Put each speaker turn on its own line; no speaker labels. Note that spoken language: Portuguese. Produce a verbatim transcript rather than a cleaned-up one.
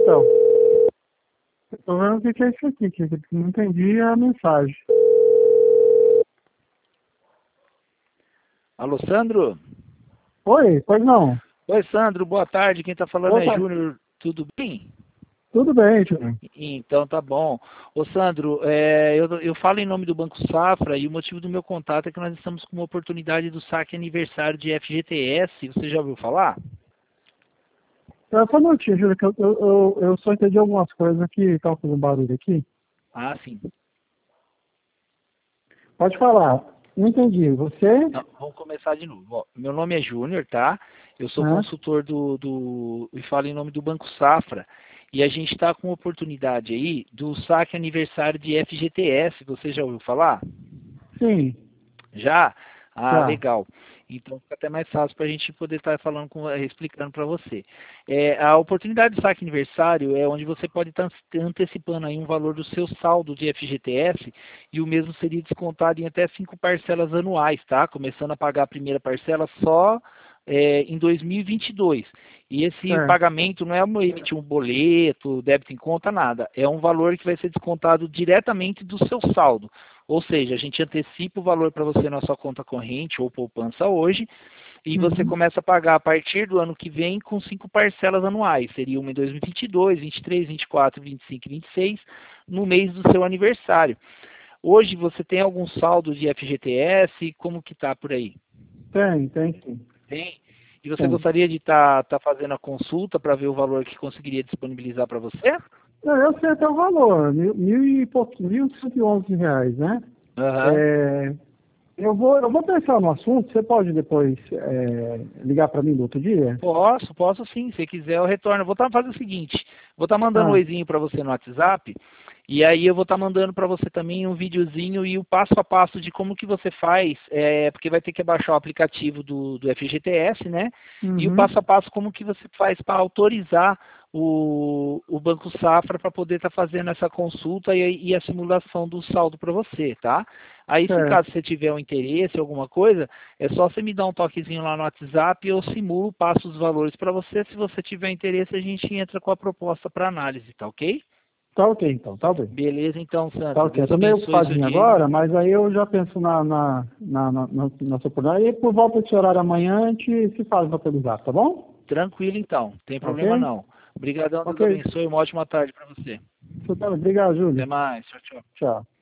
então. Eu tô vendo o que que é isso aqui, que eu não entendi a mensagem.
Alô, Sandro?
Oi, pois não.
Oi, Sandro, boa tarde. Quem está falando
Boa
é
tarde.
Júnior. Tudo bem?
Tudo bem, tio.
Então tá bom. Ô, Sandro, é, eu, eu falo em nome do Banco Safra e o motivo do meu contato é que nós estamos com uma oportunidade do saque aniversário de F G T S. Você já ouviu falar?
Só um minutinho, Júlio, que eu, eu, eu, eu só entendi algumas coisas aqui, estava fazendo barulho aqui.
Ah, sim.
Pode falar. Não entendi. Você?
Não, vamos começar de novo. Ó, meu nome é Júnior, tá? Eu sou
Hã?
consultor do, do. E falo em nome do Banco Safra. E a gente está com uma oportunidade aí do saque aniversário de F G T S. Você já ouviu falar?
Sim,
Já? Ah,
já.
legal. Então fica até mais fácil para a gente poder estar falando com, eh, explicando para você. É, a oportunidade de saque aniversário é onde você pode estar antecipando aí um valor do seu saldo de F G T S e o mesmo seria descontado em até cinco parcelas anuais, tá? Começando a pagar a primeira parcela só é, em dois mil e vinte e dois. E esse
Certo.
pagamento não é uma- emitir um boleto, débito em conta, nada. É um valor que vai ser descontado diretamente do seu saldo. Ou seja, a gente antecipa o valor para você na sua conta corrente ou poupança hoje e você
Uhum.
começa a pagar a partir do ano que vem com cinco parcelas anuais. Seria uma em dois mil e vinte e dois, vinte e três, vinte e quatro, vinte e cinco e vinte e seis no mês do seu aniversário. Hoje você tem algum saldo de F G T S? Como que está por aí?
Tem, tem sim.
Tem? E você
Tem.
gostaria de estar tá, tá fazendo a consulta para ver o valor que conseguiria disponibilizar para você?
Não, eu sei até o valor, mil, mil e pouco, mil cento e onze reais, né?
Aham.
É, eu, vou, eu vou pensar no assunto, você pode depois é, ligar para mim no outro dia?
Posso, posso sim. Se quiser, eu retorno. Eu vou estar fazendo o seguinte: vou estar mandando um
Ah,
oizinho para você no WhatsApp, e aí eu vou estar mandando para você também um videozinho e o passo a passo de como que você faz, é, porque vai ter que baixar o aplicativo do, do F G T S, né? E o
uhum,
passo a passo como que você faz para autorizar o, o Banco Safra para poder estar fazendo essa consulta e, e a simulação do saldo para você, tá? Aí, se
certo.
caso você tiver um interesse, alguma coisa, é só você me dar um toquezinho lá no WhatsApp e eu simulo, passo os valores para você. Se você tiver interesse, a gente entra com a proposta para análise, tá ok?
Tá ok, então, tá bem.
Beleza, então,
Tá
Sandro.
ok. Eu
Deus
tô meio
abençoe o seu
ocupadinho
dia. E
agora, mas aí eu já penso na, na, na, na, na, na sua oportunidade. E por volta desse horário amanhã a gente se faz no atualizar, tá bom?
tranquilo, então. Não tem
Tá
problema
ok?
não. Obrigadão, Deus
Ok.
abençoe. Uma ótima tarde para você.
Você tá, obrigado,
Até
Júlio.
mais. Tchau, tchau.
Tchau.